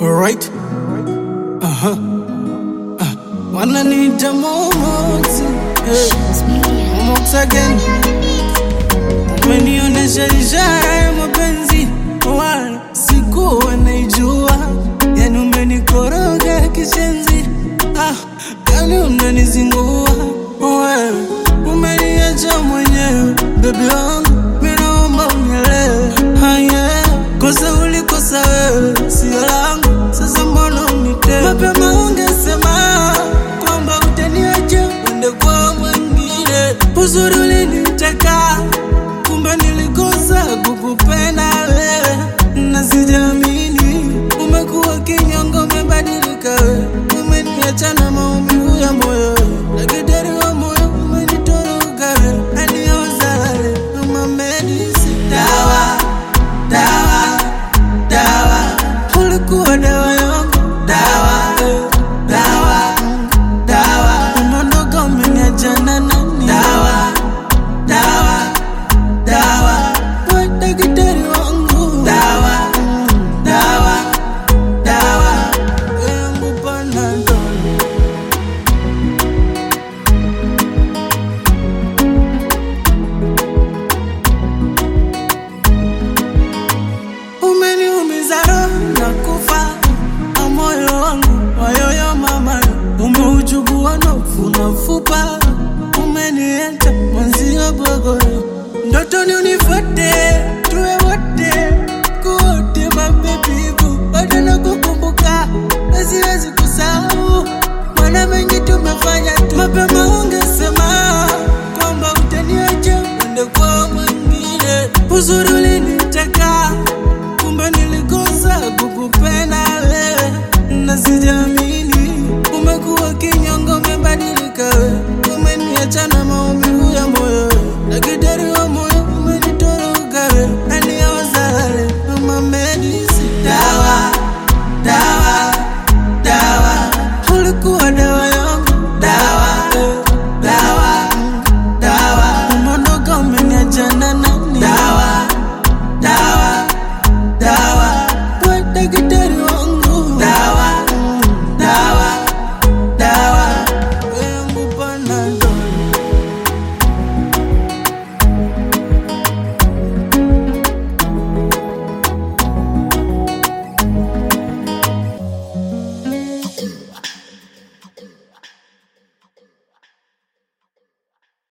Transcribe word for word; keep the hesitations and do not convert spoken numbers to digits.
Alright. Uh-huh. Uh, wananiita Momox. Hey. Momox again. Umenionesha ishara ya mapenzi wala sikuwa naijua. Yani umenikoroga kishenzi. Ah, yani unanizingua. Wewe umeniacha mwenyewe. Baby wangu mimi naomba unielewe. Ah yeah. Kosa ulikosa wewe sio langu. Sasa mbona unitenda? Mapema ungesema kwamba utaniacha uende kwa mwingine. Uzuri uliniteka, kumbe nilikosa kukupenda wewe. Na sijaamini umekuwa kinyongo, umebadilika wewe. Umeniacha na maumivu ya moyo, daktari wa moyo umenitoroka wewe. Aniozale kama medicine. Dawa, dawa, dawa, ulikuwa dawa yangu. Dawa, dawa, dawa, umondoka umeniacha na nani? Dawa, dawa, dawa, wewe daktari wangu. Dawa, dawa, dawa, yangu Panadol. Umeniumiza roho na kufa na moyo wangu wayoyo mama. Umeuchukua nofu na fupa, umeniacha mwanzia bogoyo. Ndotoni unifuate tuwe wote kote mabebibu. Bado nakukumbuka na siwezi kusahau, maana mengi tumefanya tu. Mapema ungesema kwamba utaniacha uende kwa mwingine. Uzuri uliniteka, kumbe nilikosa kukupenda wewe. Na sijaamini